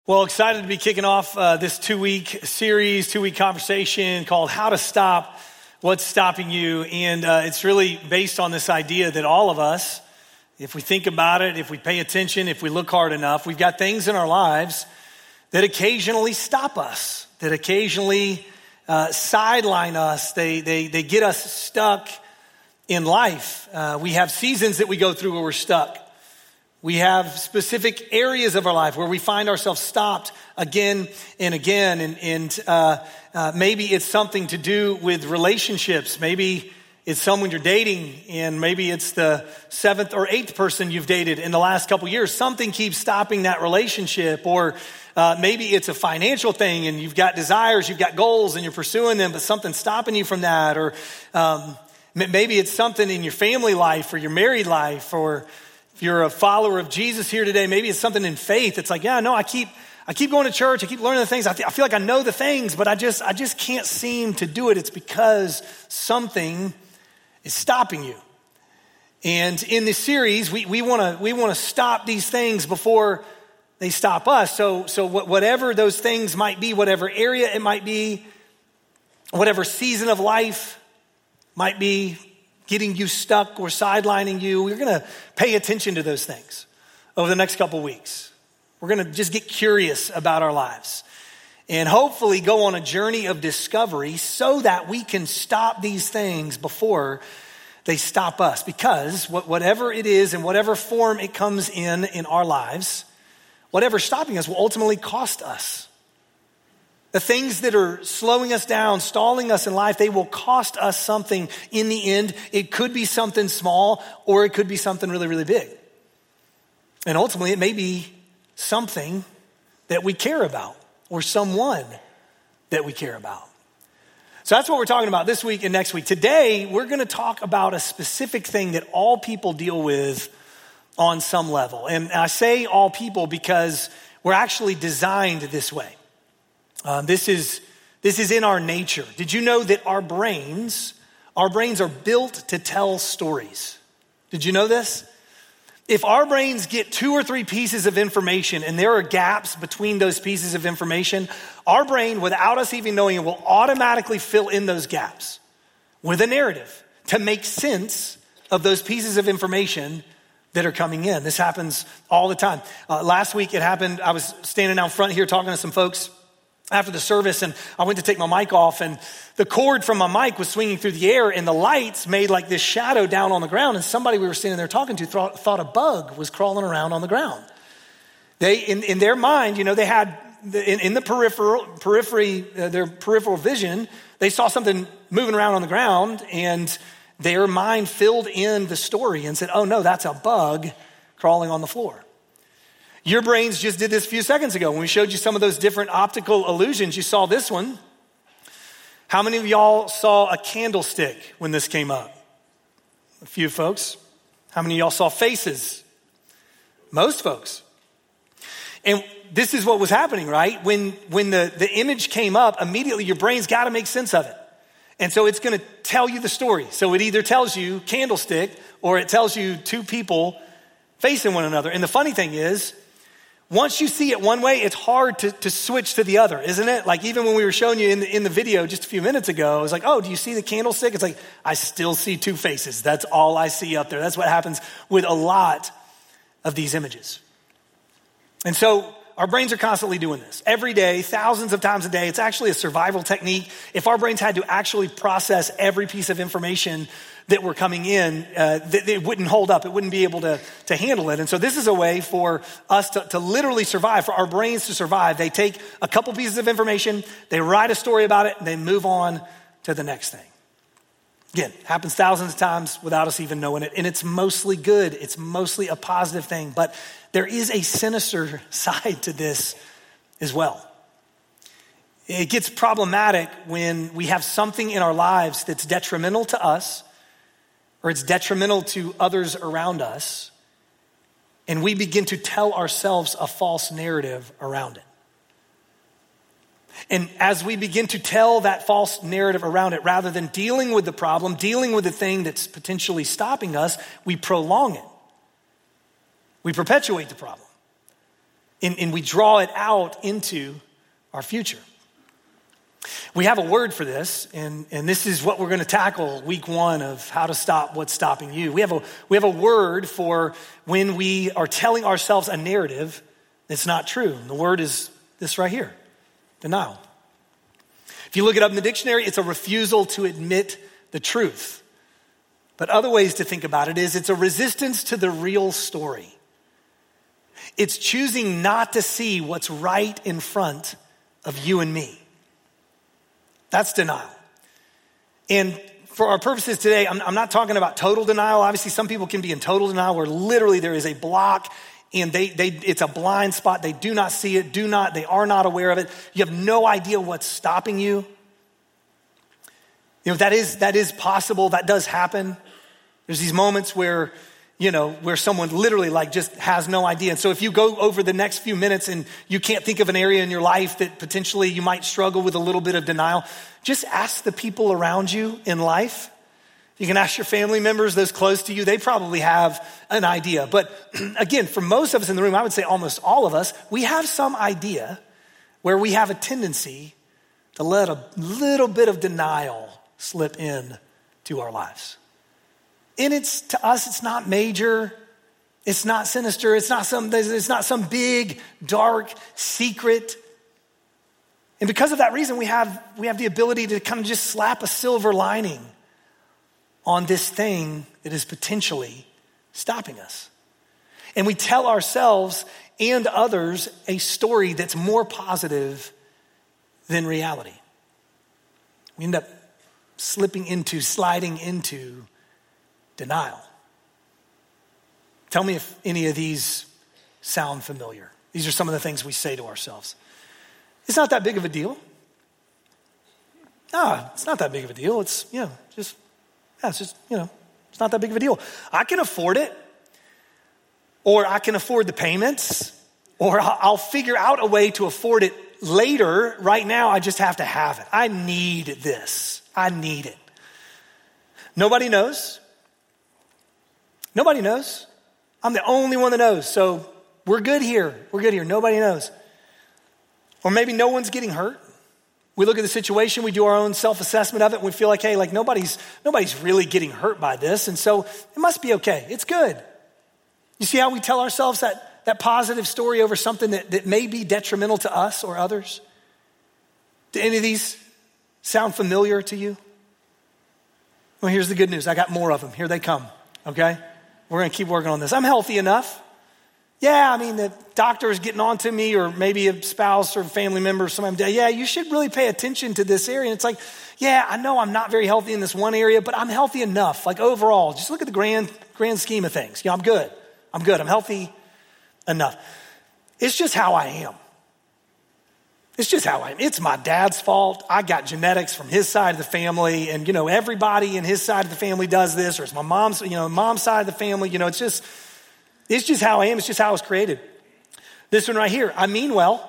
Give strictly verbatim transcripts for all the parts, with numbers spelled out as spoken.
Well, excited to be kicking off uh, this two-week series, two-week conversation called How to Stop What's Stopping You. And uh, it's really based on this idea that all of us, if we think about it, if we pay attention, if we look hard enough, we've got things in our lives that occasionally stop us, that occasionally uh, sideline us. They, they, they get us stuck in life. Uh, we have seasons that we go through where we're stuck. We have specific areas of our life where we find ourselves stopped again and again. And, and uh, uh, maybe it's something to do with relationships. Maybe it's someone you're dating, and maybe it's the seventh or eighth person you've dated in the last couple years. Something keeps stopping that relationship. Or uh, maybe it's a financial thing, and you've got desires, you've got goals, and you're pursuing them, but something's stopping you from that. Or um, maybe it's something in your family life or your married life, or if you're a follower of Jesus here today, maybe it's something in faith. It's like, yeah, no, I keep, I keep going to church. I keep learning the things. I, th- I feel like I know the things, but I just, I just can't seem to do it. It's because something is stopping you. And in this series, we, we want to, we want to stop these things before they stop us. So, so whatever those things might be, whatever area it might be, whatever season of life might be, getting you stuck or sidelining you, we're going to pay attention to those things over the next couple weeks. We're going to just get curious about our lives and hopefully go on a journey of discovery so that we can stop these things before they stop us. Because whatever it is and whatever form it comes in in our lives, whatever's stopping us will ultimately cost us. The things that are slowing us down, stalling us in life, they will cost us something in the end. It could be something small, or it could be something really, really big. And ultimately, it may be something that we care about, or someone that we care about. So that's what we're talking about this week and next week. Today, we're going to talk about a specific thing that all people deal with on some level. And I say all people because we're actually designed this way. Uh, this is this is in our nature. Did you know that our brains, our brains are built to tell stories? Did you know this? If our brains get two or three pieces of information and there are gaps between those pieces of information, our brain, without us even knowing it, will automatically fill in those gaps with a narrative to make sense of those pieces of information that are coming in. This happens all the time. Uh, last week it happened, I was standing out front here talking to some folks after the service, and I went to take my mic off, and the cord from my mic was swinging through the air, and the lights made like this shadow down on the ground, and somebody we were standing there talking to thought, thought a bug was crawling around on the ground. They, in, in their mind, you know, they had, in, in the peripheral, periphery, uh, their peripheral vision, they saw something moving around on the ground, and their mind filled in the story and said, oh no, that's a bug crawling on the floor. Your brains just did this a few seconds ago when we showed you some of those different optical illusions. You saw this one. How many of y'all saw a candlestick when this came up? A few folks. How many of y'all saw faces? Most folks. And this is what was happening, right? When, when the, the image came up, immediately your brain's got to make sense of it. And so it's going to tell you the story. So it either tells you candlestick or it tells you two people facing one another. And the funny thing is, once you see it one way, it's hard to, to switch to the other, isn't it? Like even when we were showing you in the, in the video just a few minutes ago, I was like, oh, do you see the candlestick? It's like, I still see two faces. That's all I see up there. That's what happens with a lot of these images. And so our brains are constantly doing this every day, thousands of times a day. It's actually a survival technique. If our brains had to actually process every piece of information that were coming in, uh, th- it wouldn't hold up. It wouldn't be able to, to handle it. And so this is a way for us to, to literally survive, for our brains to survive. They take a couple pieces of information, they write a story about it, and they move on to the next thing. Again, happens thousands of times without us even knowing it. And it's mostly good. It's mostly a positive thing. But there is a sinister side to this as well. It gets problematic when we have something in our lives that's detrimental to us, or it's detrimental to others around us, and we begin to tell ourselves a false narrative around it. And as we begin to tell that false narrative around it, rather than dealing with the problem, dealing with the thing that's potentially stopping us, we prolong it. We perpetuate the problem. and, and we draw it out into our future. We have a word for this, and, and this is what we're going to tackle week one of how to stop what's stopping you. We have a we have a word for when we are telling ourselves a narrative that's not true. And the word is this right here, denial. If you look it up in the dictionary, it's a refusal to admit the truth. But other ways to think about it is it's a resistance to the real story. It's choosing not to see what's right in front of you and me. That's denial. And for our purposes today, I'm, I'm not talking about total denial. Obviously, some people can be in total denial where literally there is a block and they, they, it's a blind spot. They do not see it, do not, they are not aware of it. You have no idea what's stopping you. You know, that is, that is possible. That does happen. There's these moments where, you know, where someone literally like just has no idea. And so if you go over the next few minutes and you can't think of an area in your life that potentially you might struggle with a little bit of denial, just ask the people around you in life. You can ask your family members, those close to you. They probably have an idea. But again, for most of us in the room, I would say almost all of us, we have some idea where we have a tendency to let a little bit of denial slip in to our lives. And it's, to us, it's not major, it's not sinister, it's not some, it's not some big, dark secret. And because of that reason, we have, we have the ability to kind of just slap a silver lining on this thing that is potentially stopping us. And we tell ourselves and others a story that's more positive than reality. We end up slipping into, sliding into denial. Tell me if any of these sound familiar. These are some of the things we say to ourselves. It's not that big of a deal. No, it's not that big of a deal. It's, you know, just, yeah, it's just, you know, it's not that big of a deal. I can afford it, or I can afford the payments, or I'll figure out a way to afford it later. Right now, I just have to have it. I need this. I need it. Nobody knows. Nobody knows. I'm the only one that knows. So we're good here. We're good here. Nobody knows. Or maybe no one's getting hurt. We look at the situation, we do our own self-assessment of it, and we feel like, hey, like nobody's nobody's really getting hurt by this, and so it must be okay. It's good. You see how we tell ourselves that, that positive story over something that, that may be detrimental to us or others? Do any of these sound familiar to you? Well, here's the good news. I got more of them. Here they come, okay? We're going to keep working on this. I'm healthy enough. Yeah, I mean, the doctor is getting on to me, or maybe a spouse or family member or somebody. Yeah, you should really pay attention to this area. And it's like, yeah, I know I'm not very healthy in this one area, but I'm healthy enough. Like overall, just look at the grand, grand scheme of things. Yeah, I'm good. I'm good. I'm healthy enough. It's just how I am. It's just how I am. It's my dad's fault. I got genetics from his side of the family, and you know everybody in his side of the family does this, or it's my mom's, you know, mom's side of the family. You know, it's just, it's just how I am. It's just how I was created. This one right here, I mean well,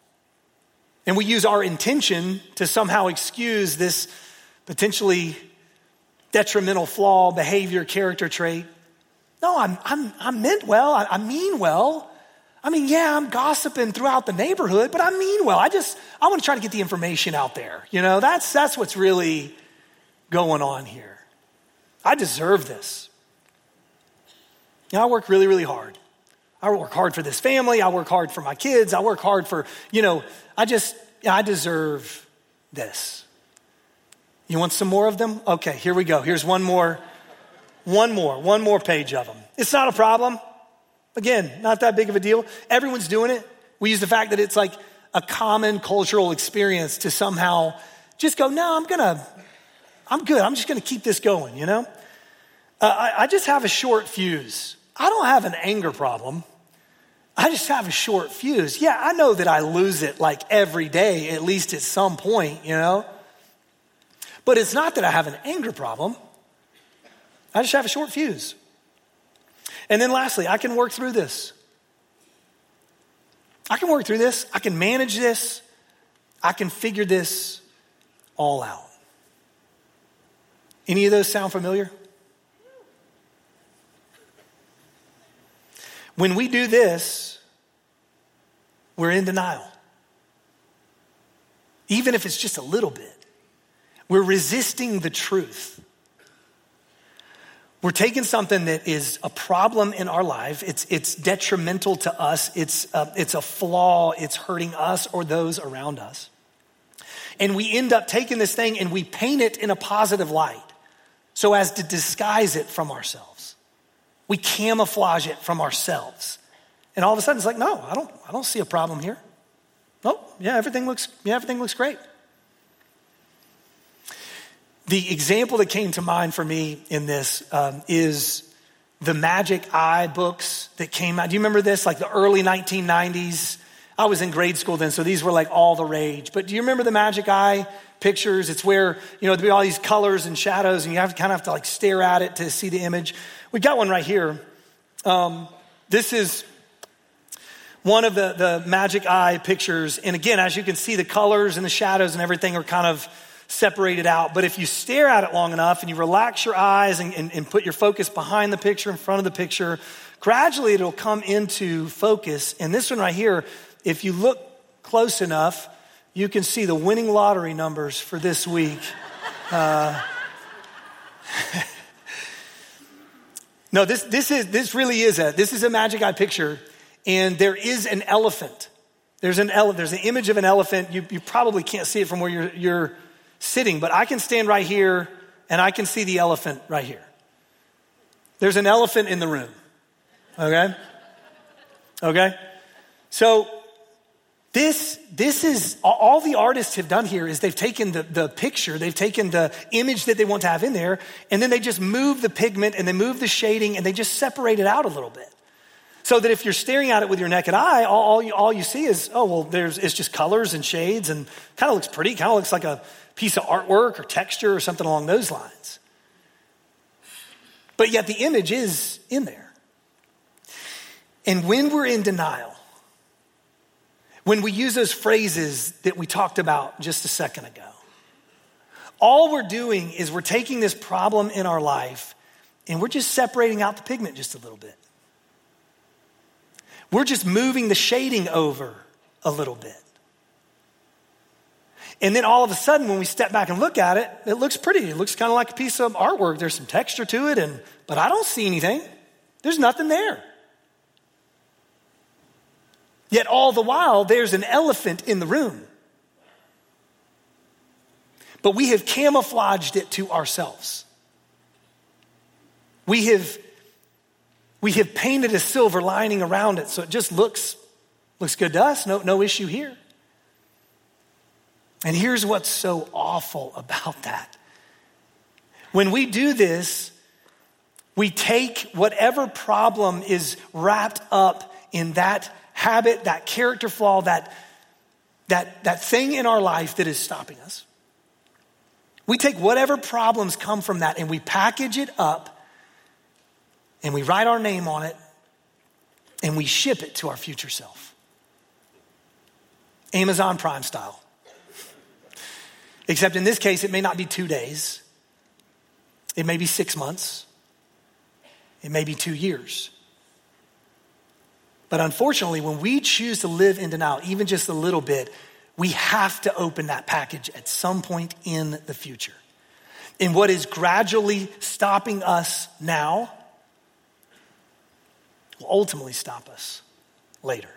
and we use our intention to somehow excuse this potentially detrimental flaw, behavior, character trait. No, I'm I'm I meant well. I, I mean well. I mean, yeah, I'm gossiping throughout the neighborhood, but I mean well. I just, I want to try to get the information out there. You know, that's that's what's really going on here. I deserve this. You know, I work really, really hard. I work hard for this family. I work hard for my kids. I work hard for, you know, I just, I deserve this. You want some more of them? Okay, here we go. Here's one more, one more, one more page of them. It's not a problem. Again, not that big of a deal. Everyone's doing it. We use the fact that it's like a common cultural experience to somehow just go, no, I'm going to, I'm good. I'm just going to keep this going, you know? Uh, I, I just have a short fuse. I don't have an anger problem. I just have a short fuse. Yeah, I know that I lose it like every day, at least at some point, you know? But it's not that I have an anger problem. I just have a short fuse. And then lastly, I can work through this. I can work through this. I can manage this. I can figure this all out. Any of those sound familiar? When we do this, we're in denial. Even if it's just a little bit. We're resisting the truth. We're taking something that is a problem in our life. It's, it's detrimental to us. It's a, it's a flaw. It's hurting us or those around us. And we end up taking this thing and we paint it in a positive light so as to disguise it from ourselves. We camouflage it from ourselves. And all of a sudden it's like, no, I don't, I don't see a problem here. Oh, yeah, everything looks, yeah, everything looks great. The example that came to mind for me in this um, is the Magic Eye books that came out. Do you remember this? Like the early nineteen nineties. I was in grade school then, so these were like all the rage. But do you remember the Magic Eye pictures? It's where, you know, there'd be all these colors and shadows and you have to kind of have to like stare at it to see the image. We got one right here. Um, this is one of the, the Magic Eye pictures. And again, as you can see, the colors and the shadows and everything are kind of separated out. But if you stare at it long enough and you relax your eyes and, and, and put your focus behind the picture, in front of the picture, gradually it'll come into focus. And this one right here, if you look close enough, you can see the winning lottery numbers for this week. Uh, no, this this is this really is a this is a Magic Eye picture, and there is an elephant. There's an ele- There's an image of an elephant. You you probably can't see it from where you're you're sitting, but I can stand right here and I can see the elephant right here. There's an elephant in the room. Okay? Okay? So this, this is, all the artists have done here is they've taken the, the picture, they've taken the image that they want to have in there, and then they just move the pigment and they move the shading and they just separate it out a little bit. So that if you're staring at it with your naked eye, all, all, you, all you see is, oh, well, there's it's just colors and shades and kind of looks pretty, kind of looks like a piece of artwork or texture or something along those lines. But yet the image is in there. And when we're in denial, when we use those phrases that we talked about just a second ago, all we're doing is we're taking this problem in our life and we're just separating out the pigment just a little bit. We're just moving the shading over a little bit. And then all of a sudden, when we step back and look at it, it looks pretty. It looks kind of like a piece of artwork. There's some texture to it, and but I don't see anything. There's nothing there. Yet all the while, there's an elephant in the room. But we have camouflaged it to ourselves. We have, we have painted a silver lining around it, so it just looks, looks good to us. No, no issue here. And here's what's so awful about that. When we do this, we take whatever problem is wrapped up in that habit, that character flaw, that, that, that thing in our life that is stopping us. We take whatever problems come from that and we package it up and we write our name on it and we ship it to our future self. Amazon Prime style. Except in this case, it may not be two days. It may be six months. It may be two years. But unfortunately, when we choose to live in denial, even just a little bit, we have to open that package at some point in the future. And what is gradually stopping us now will ultimately stop us later.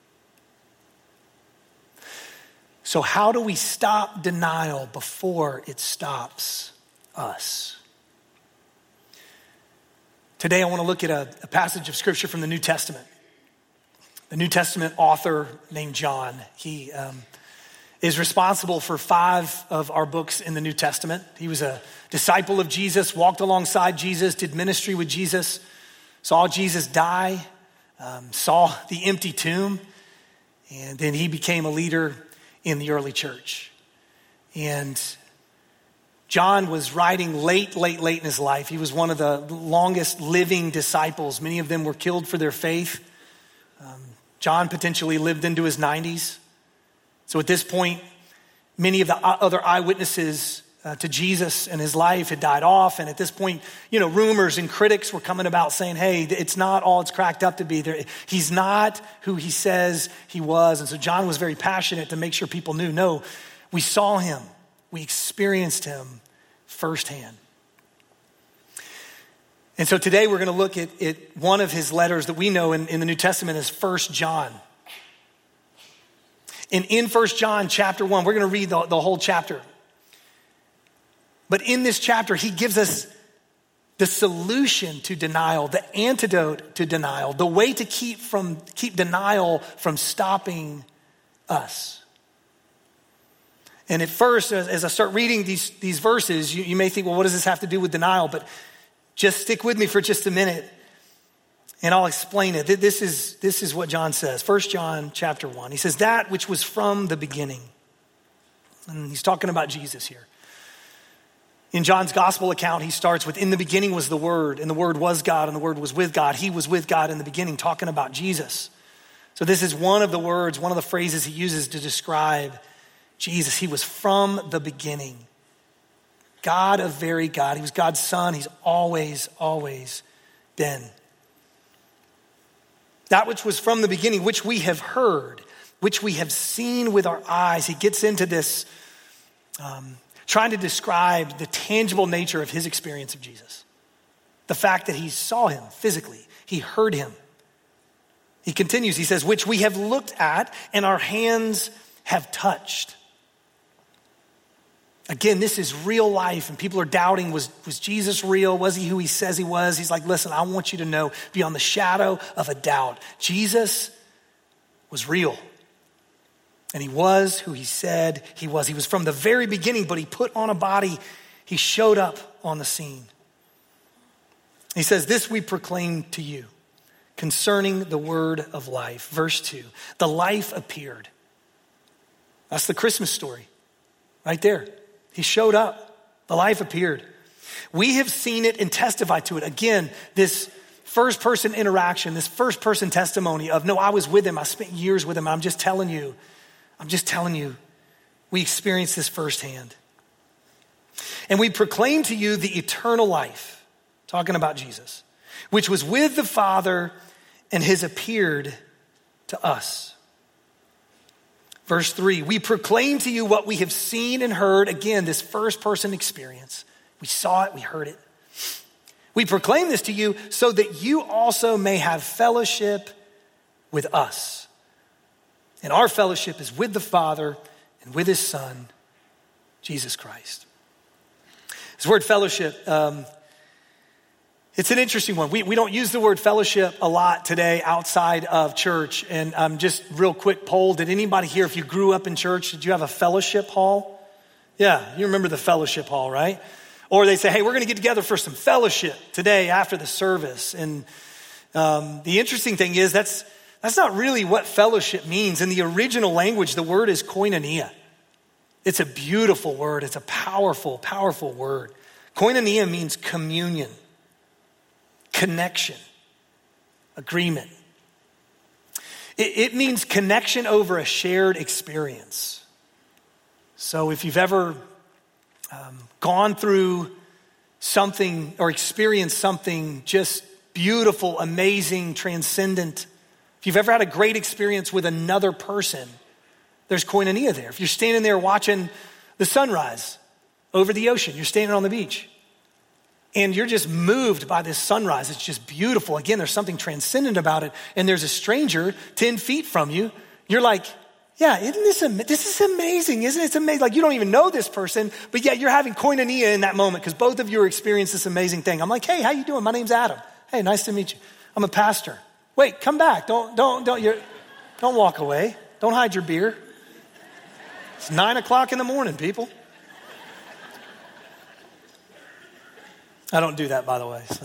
So how do we stop denial before it stops us? Today I want to look at a, a passage of scripture from the New Testament. The New Testament author named John, he um, is responsible for five of our books in the New Testament. He was a disciple of Jesus, walked alongside Jesus, did ministry with Jesus, saw Jesus die, um, saw the empty tomb, and then he became a leader in the early church. And John was writing late, late, late in his life. He was one of the longest living disciples. Many of them were killed for their faith. Um, John potentially lived into his nineties. So at this point, many of the other eyewitnesses uh, to Jesus and his life had died off. And at this point, you know, rumors and critics were coming about saying, hey, it's not all it's cracked up to be. There, he's not who he says he was. And so John was very passionate to make sure people knew, no, we saw him. We experienced him firsthand. And so today we're going to look at, at one of his letters that we know in, in the New Testament as First John. And in First John chapter one, we're going to read the, the whole chapter. But in this chapter, he gives us the solution to denial, the antidote to denial, the way to keep from keep denial from stopping us. And at first, as, as I start reading these, these verses, you, you may think, well, what does this have to do with denial? But just stick with me for just a minute, and I'll explain it. This is, this is what John says. First John chapter one. He says, that which was from the beginning. And he's talking about Jesus here. In John's gospel account, he starts with, in the beginning was the Word, and the Word was God, and the Word was with God. He was with God in the beginning, talking about Jesus. So this is one of the words, one of the phrases he uses to describe Jesus. He was from the beginning. God of very God. He was God's son. He's always, always been. That which was from the beginning, which we have heard, which we have seen with our eyes. He gets into this um, trying to describe the tangible nature of his experience of Jesus. The fact that he saw him physically. He heard him. He continues, he says, which we have looked at and our hands have touched. Again, this is real life, and people are doubting, was, was Jesus real? Was he who he says he was? He's like, listen, I want you to know beyond the shadow of a doubt, Jesus was real. And he was who he said he was. He was from the very beginning, but he put on a body. He showed up on the scene. He says, this we proclaim to you concerning the word of life. Verse two, the life appeared. That's the Christmas story right there. He showed up. The life appeared. We have seen it and testified to it. Again, this first person interaction, this first person testimony of, no, I was with him. I spent years with him. I'm just telling you, I'm just telling you, we experienced this firsthand. And we proclaim to you the eternal life, talking about Jesus, which was with the Father and has appeared to us. Verse three, we proclaim to you what we have seen and heard. Again, this first person experience. We saw it, we heard it. We proclaim this to you so that you also may have fellowship with us. And our fellowship is with the Father and with his Son, Jesus Christ. This word fellowship, um, it's an interesting one. We, we don't use the word fellowship a lot today outside of church. And um, just real quick poll, did anybody here, if you grew up in church, did you have a fellowship hall? Yeah, you remember the fellowship hall, right? Or they say, hey, we're going to get together for some fellowship today after the service. And um, the interesting thing is that's that's not really what fellowship means. In the original language, the word is koinonia. It's a beautiful word. It's a powerful, powerful word. Koinonia means communion, connection, agreement. It, it means connection over a shared experience. So if you've ever um, gone through something or experienced something just beautiful, amazing, transcendent, if you've ever had a great experience with another person, there's koinonia there. If you're standing there watching the sunrise over the ocean, you're standing on the beach, and you're just moved by this sunrise. It's just beautiful. Again, there's something transcendent about it. And there's a stranger ten feet from you. You're like, yeah, isn't this, am- this is amazing, isn't it? It's amazing. Like you don't even know this person, but yet you're having koinonia in that moment because both of you are experiencing this amazing thing. I'm like, hey, how you doing? My name's Adam. Hey, nice to meet you. I'm a pastor. Wait, come back. Don't, don't, don't, you're, don't walk away. Don't hide your beer. It's nine o'clock in the morning, people. I don't do that, by the way.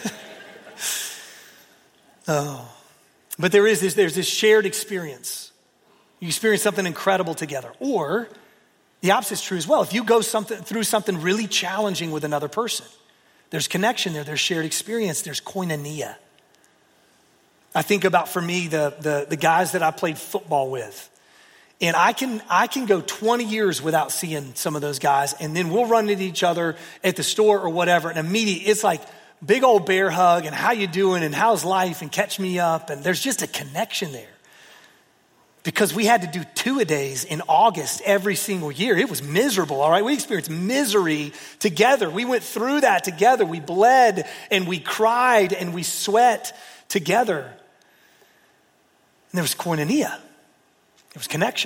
Oh, but there is this, there's this shared experience. You experience something incredible together. Or the opposite is true as well. If you go something through something really challenging with another person, there's connection there, there's shared experience, there's koinonia. I think about, for me, the, the, the guys that I played football with. And I can I can go twenty years without seeing some of those guys, and then we'll run into each other at the store or whatever, and immediately it's like big old bear hug, and how you doing, and how's life, and catch me up, and there's just a connection there. Because we had to do two-a-days in August every single year. It was miserable, all right? We experienced misery together. We went through that together. We bled, and we cried, and we sweat together. And there was koinonia. It was connection.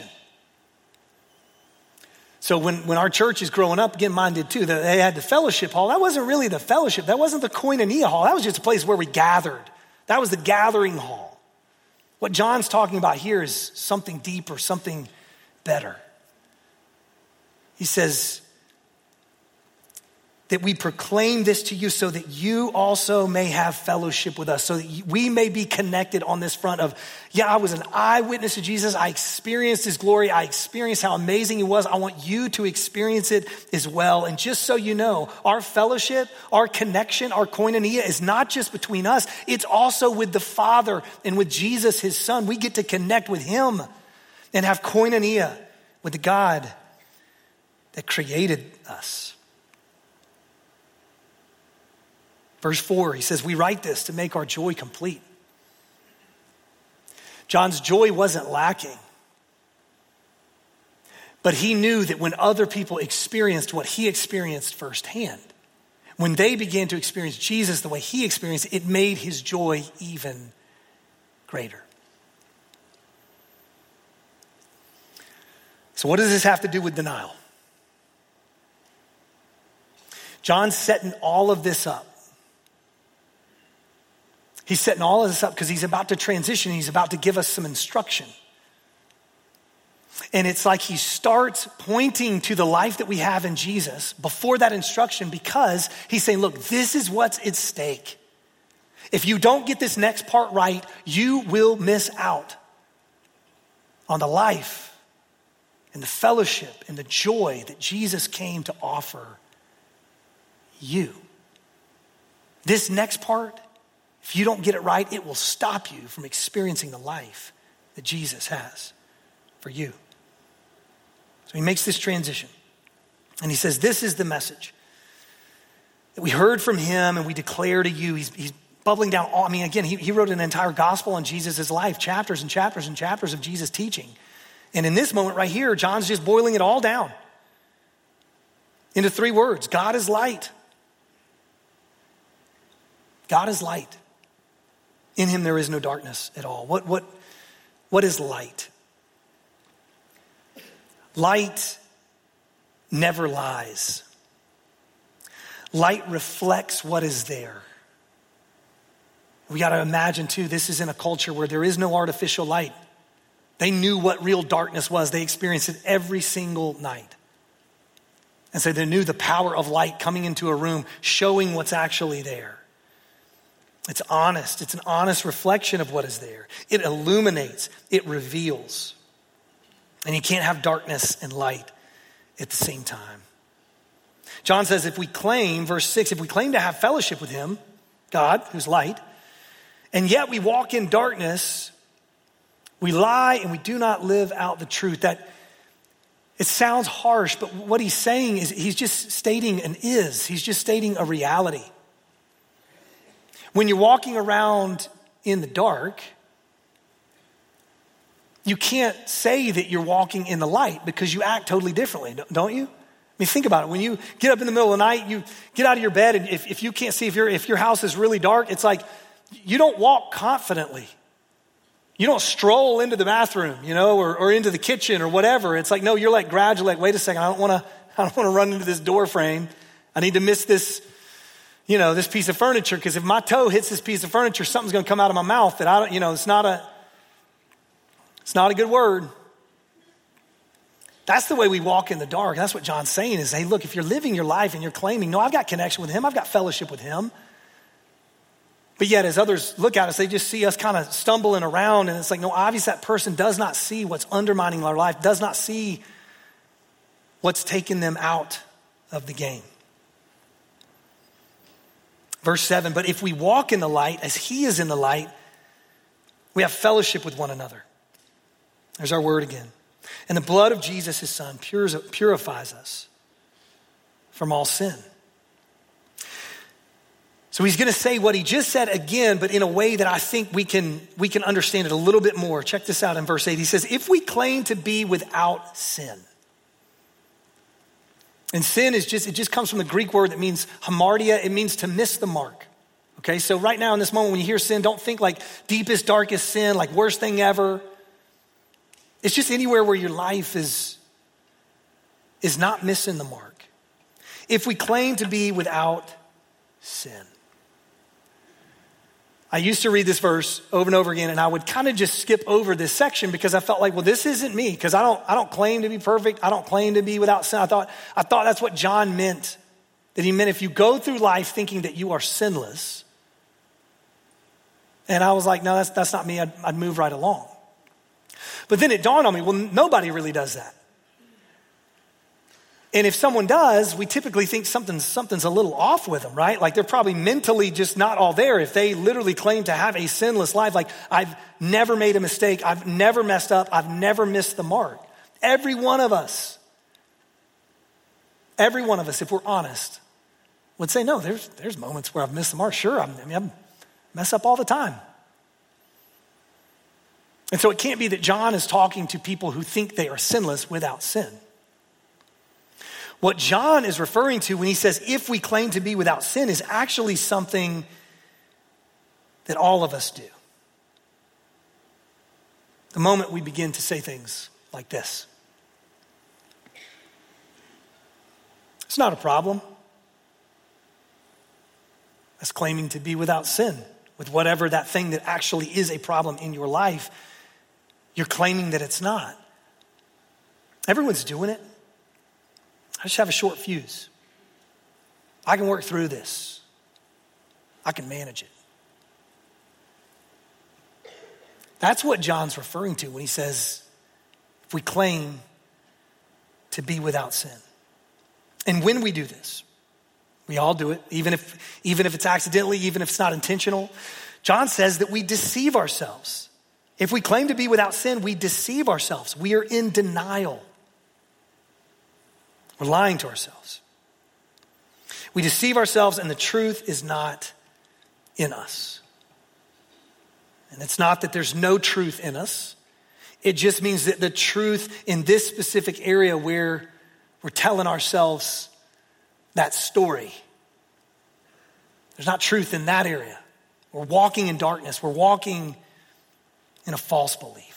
So when, when our church is growing up, again, mine did too, they had the fellowship hall. That wasn't really the fellowship. That wasn't the koinonia hall. That was just a place where we gathered. That was the gathering hall. What John's talking about here is something deeper, something better. He says that we proclaim this to you so that you also may have fellowship with us, so that we may be connected on this front of, yeah, I was an eyewitness to Jesus. I experienced his glory. I experienced how amazing he was. I want you to experience it as well. And just so you know, our fellowship, our connection, our koinonia is not just between us. It's also with the Father and with Jesus, his Son. We get to connect with him and have koinonia with the God that created us. Verse four, he says, we write this to make our joy complete. John's joy wasn't lacking. But he knew that when other people experienced what he experienced firsthand, when they began to experience Jesus the way he experienced it, it made his joy even greater. So what does this have to do with denial? John's setting all of this up. He's setting all of this up because he's about to transition. He's about to give us some instruction. And it's like he starts pointing to the life that we have in Jesus before that instruction, because he's saying, look, this is what's at stake. If you don't get this next part right, you will miss out on the life and the fellowship and the joy that Jesus came to offer you. This next part, if you don't get it right, it will stop you from experiencing the life that Jesus has for you. So he makes this transition. And he says, this is the message that we heard from him and we declare to you. He's, he's bubbling down all, I mean, again, he, he wrote an entire gospel on Jesus' life, chapters and chapters and chapters of Jesus' teaching. And in this moment right here, John's just boiling it all down into three words. God is light. God is light. In him there is no darkness at all. What, what, what is light? Light never lies. Light reflects what is there. We got to imagine too, this is in a culture where there is no artificial light. They knew what real darkness was. They experienced it every single night. And so they knew the power of light coming into a room, showing what's actually there. It's honest. It's an honest reflection of what is there. It illuminates. It reveals. And you can't have darkness and light at the same time. John says if we claim, verse six, if we claim to have fellowship with him, God, who's light, and yet we walk in darkness, we lie and we do not live out the truth. That it sounds harsh, but what he's saying is he's just stating an is. He's just stating a reality. When you're walking around in the dark, you can't say that you're walking in the light because you act totally differently, don't you? I mean, think about it. When you get up in the middle of the night, you get out of your bed, and if, if you can't see, if, you're, if your house is really dark, it's like you don't walk confidently. You don't stroll into the bathroom, you know, or, or into the kitchen or whatever. It's like, no, you're like gradually like, wait a second, I don't want to I don't want to run into this door frame. I need to miss this, you know, this piece of furniture, because if my toe hits this piece of furniture, something's going to come out of my mouth that I don't, you know, it's not a, it's not a good word. That's the way we walk in the dark. That's what John's saying is, hey, look, if you're living your life and you're claiming, no, I've got connection with him, I've got fellowship with him. But yet as others look at us, they just see us kind of stumbling around, and it's like, no, obviously that person does not see what's undermining our life, does not see what's taking them out of the game. Verse seven, but if we walk in the light as he is in the light, we have fellowship with one another. There's our word again. And the blood of Jesus, his son, purifies us from all sin. So he's going to say what he just said again, but in a way that I think we can, we can understand it a little bit more. Check this out in verse eight. He says, if we claim to be without sin. And sin is just, it just comes from the Greek word that means hamartia. It means to miss the mark. Okay, so right now in this moment when you hear sin, don't think like deepest, darkest sin, like worst thing ever. It's just anywhere where your life is, is not missing the mark. If we claim to be without sin. I used to read this verse over and over again, and I would kind of just skip over this section because I felt like, well, this isn't me, because I don't, I don't claim to be perfect. I don't claim to be without sin. I thought, I thought that's what John meant. That he meant if you go through life thinking that you are sinless, and I was like, no, that's, that's not me. I'd, I'd move right along. But then it dawned on me, well, nobody really does that. And if someone does, we typically think something's, something's a little off with them, right? Like they're probably mentally just not all there. If they literally claim to have a sinless life, like I've never made a mistake, I've never messed up, I've never missed the mark. Every one of us, every one of us, if we're honest, would say, no, there's, there's moments where I've missed the mark. Sure, I'm, I mean, I mess up all the time. And so it can't be that John is talking to people who think they are sinless without sin. What John is referring to when he says, if we claim to be without sin, is actually something that all of us do. The moment we begin to say things like this. It's not a problem. That's claiming to be without sin. With whatever that thing that actually is a problem in your life, you're claiming that it's not. Everyone's doing it. I just have a short fuse. I can work through this. I can manage it. That's what John's referring to when he says, if we claim to be without sin. And when we do this, we all do it, even if, even if it's accidentally, even if it's not intentional. John says that we deceive ourselves. If we claim to be without sin, we deceive ourselves. We are in denial. We're lying to ourselves. We deceive ourselves and the truth is not in us. And it's not that there's no truth in us. It just means that the truth in this specific area where we're telling ourselves that story. There's not truth in that area. We're walking in darkness. We're walking in a false belief.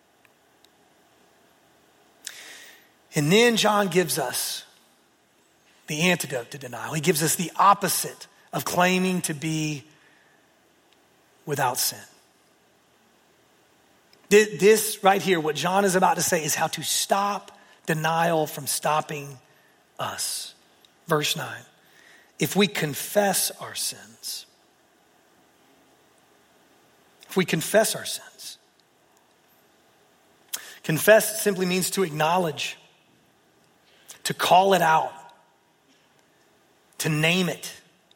And then John gives us the antidote to denial. He gives us the opposite of claiming to be without sin. This right here, what John is about to say, is how to stop denial from stopping us. Verse nine, if we confess our sins, if we confess our sins, confess simply means to acknowledge, to call it out, to name it.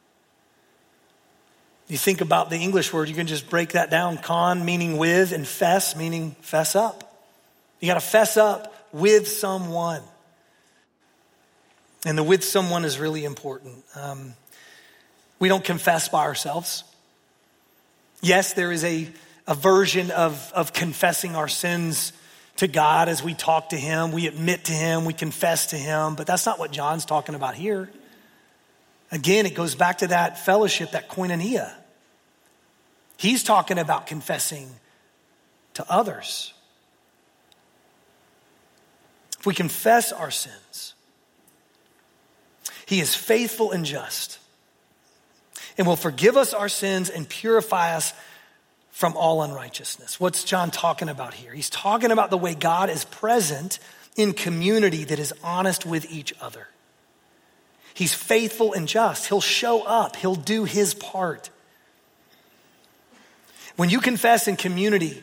You think about the English word, you can just break that down. Con meaning with, and fess meaning fess up. You got to fess up with someone. And the with someone is really important. Um, we don't confess by ourselves. Yes, there is a, a version of, of confessing our sins to God as we talk to him, we admit to him, we confess to him, but that's not what John's talking about here. Again, it goes back to that fellowship, that koinonia. He's talking about confessing to others. If we confess our sins, he is faithful and just and will forgive us our sins and purify us from all unrighteousness. What's John talking about here? He's talking about the way God is present in community that is honest with each other. He's faithful and just. He'll show up. He'll do his part. When you confess in community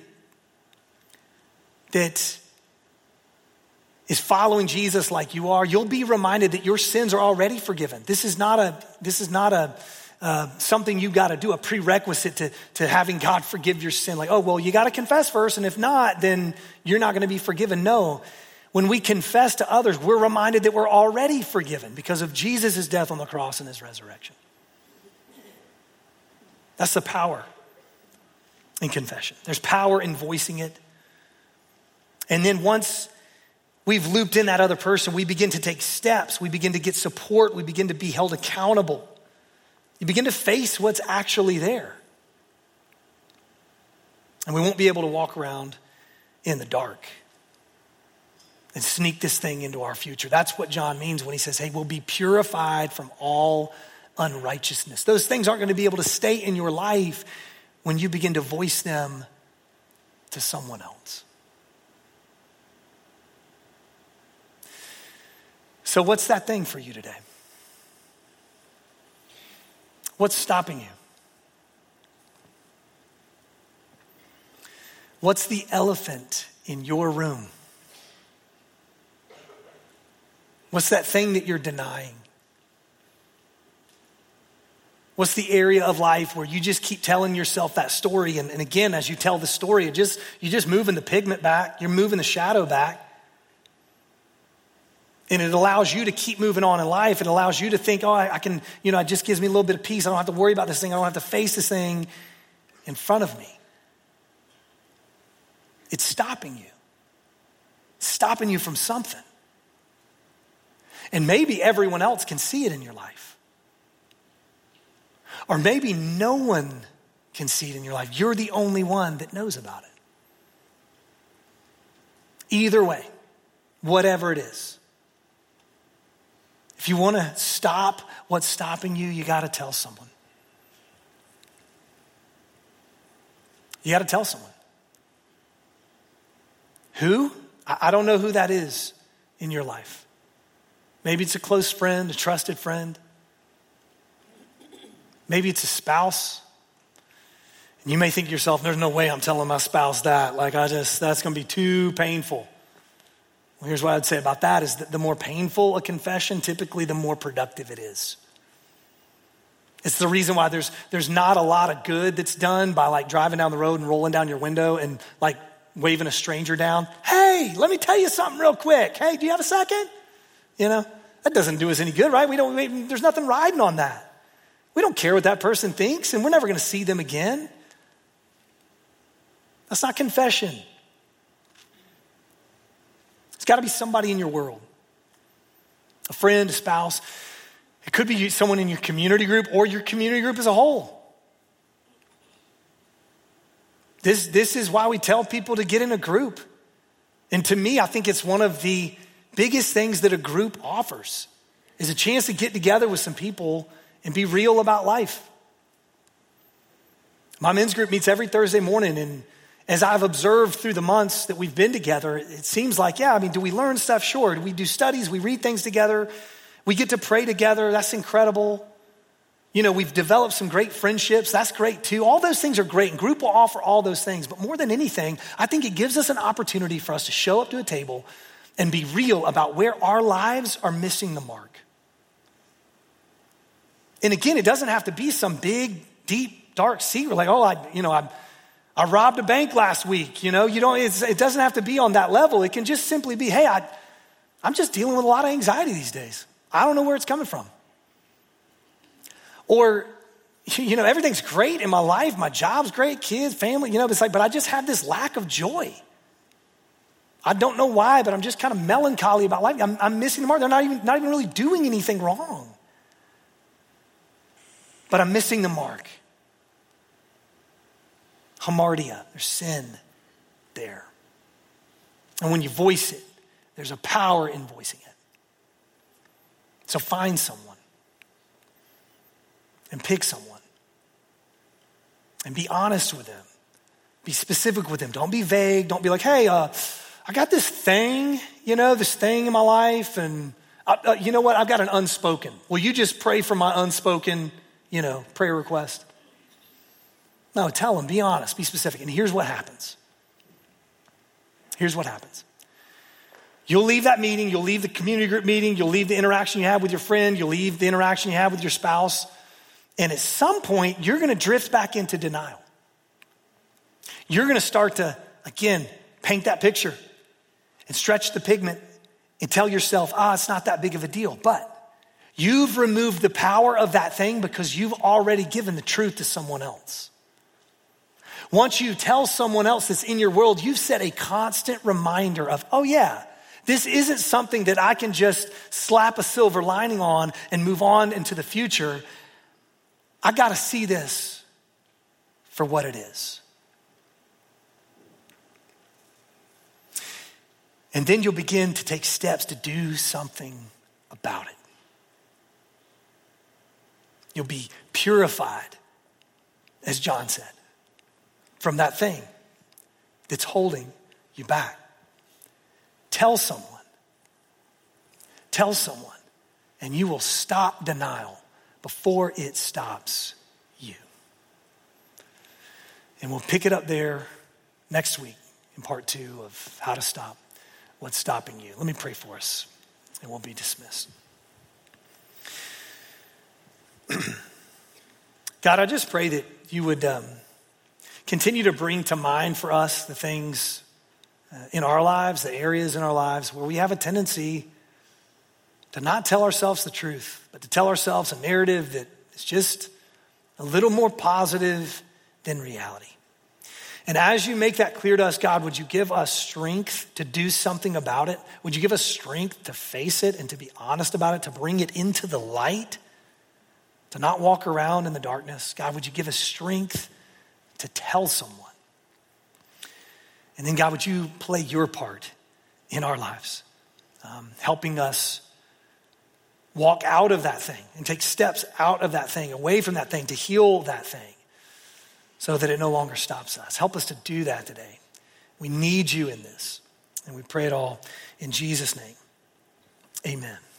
that is following Jesus like you are, you'll be reminded that your sins are already forgiven. This is not a, this is not a, uh, something you got to do, a prerequisite to, to having God forgive your sin. Like, oh, well, you got to confess first, and if not, then you're not going to be forgiven. No, when we confess to others, we're reminded that we're already forgiven because of Jesus' death on the cross and his resurrection. That's the power in confession. There's power in voicing it. And then once we've looped in that other person, we begin to take steps. We begin to get support. We begin to be held accountable. You begin to face what's actually there. And we won't be able to walk around in the dark and sneak this thing into our future. That's what John means when he says, hey, we'll be purified from all unrighteousness. Those things aren't going to be able to stay in your life when you begin to voice them to someone else. So what's that thing for you today? What's stopping you? What's the elephant in your room? What's that thing that you're denying? What's the area of life where you just keep telling yourself that story? And, and again, as you tell the story, it just you're just moving the pigment back. You're moving the shadow back. And it allows you to keep moving on in life. It allows you to think, oh, I, I can, you know, it just gives me a little bit of peace. I don't have to worry about this thing. I don't have to face this thing in front of me. It's stopping you. It's stopping you from something. And maybe everyone else can see it in your life. Or maybe no one can see it in your life. You're the only one that knows about it. Either way, whatever it is. If you want to stop what's stopping you, you got to tell someone. You got to tell someone. Who? I don't know who that is in your life. Maybe it's a close friend, a trusted friend. Maybe it's a spouse. And you may think to yourself, there's no way I'm telling my spouse that. Like I just, that's going to be too painful. Well, here's what I'd say about that is that the more painful a confession, typically the more productive it is. It's the reason why there's there's not a lot of good that's done by like driving down the road and rolling down your window and like waving a stranger down. Hey, let me tell you something real quick. Hey, do you have a second? You know, that doesn't do us any good, right? We don't, we, there's nothing riding on that. We don't care what that person thinks and we're never going to see them again. That's not confession. It's got to be somebody in your world. A friend, a spouse. It could be someone in your community group or your community group as a whole. This, this is why we tell people to get in a group. And to me, I think it's one of the biggest things that a group offers is a chance to get together with some people and be real about life. My men's group meets every Thursday morning, and as I've observed through the months that we've been together, it seems like, yeah, I mean, do we learn stuff? Sure. Do we do studies? We read things together. We get to pray together. That's incredible. You know, we've developed some great friendships. That's great too. All those things are great, and group will offer all those things. But more than anything, I think it gives us an opportunity for us to show up to a table and be real about where our lives are missing the mark. And again, it doesn't have to be some big, deep, dark secret. Like, oh, I, you know, I, I robbed a bank last week. You know, you don't. It's, it doesn't have to be on that level. It can just simply be, hey, I, I'm just dealing with a lot of anxiety these days. I don't know where it's coming from. Or, you know, everything's great in my life. My job's great, kids, family. You know, it's like, but I just have this lack of joy. I don't know why, but I'm just kind of melancholy about life. I'm, I'm missing the mark. They're not even, not even really doing anything wrong. But I'm missing the mark. Hamartia, there's sin there. And when you voice it, there's a power in voicing it. So find someone and pick someone and be honest with them. Be specific with them. Don't be vague. Don't be like, hey, uh, I got this thing, you know, this thing in my life, and uh, uh, you know what? I've got an unspoken. Will you just pray for my unspoken, you know, prayer request? No, tell them, be honest, be specific. And here's what happens. Here's what happens. You'll leave that meeting, you'll leave the community group meeting, you'll leave the interaction you have with your friend, you'll leave the interaction you have with your spouse, And at some point, you're going to drift back into denial. You're going to start to, again, paint that picture and stretch the pigment and tell yourself, ah, it's not that big of a deal. But you've removed the power of that thing because you've already given the truth to someone else. Once you tell someone else that's in your world, you've set a constant reminder of, oh yeah, this isn't something that I can just slap a silver lining on and move on into the future. I got to see this for what it is. And then you'll begin to take steps to do something about it. You'll be purified, as John said, from that thing that's holding you back. Tell someone. Tell someone, and you will stop denial before it stops you. And we'll pick it up there next week in part two of how to stop what's stopping you. Let me pray for us, and we'll be dismissed. God, I just pray that you would um, continue to bring to mind for us the things uh, in our lives, the areas in our lives where we have a tendency to not tell ourselves the truth, but to tell ourselves a narrative that is just a little more positive than reality. And as you make that clear to us, God, would you give us strength to do something about it? Would you give us strength to face it and to be honest about it, to bring it into the light, to not walk around in the darkness? God, would you give us strength to tell someone? And then, God, would you play your part in our lives, um, helping us walk out of that thing and take steps out of that thing, away from that thing, to heal that thing, so that it no longer stops us. Help us to do that today. We need you in this. And we pray it all in Jesus' name. Amen.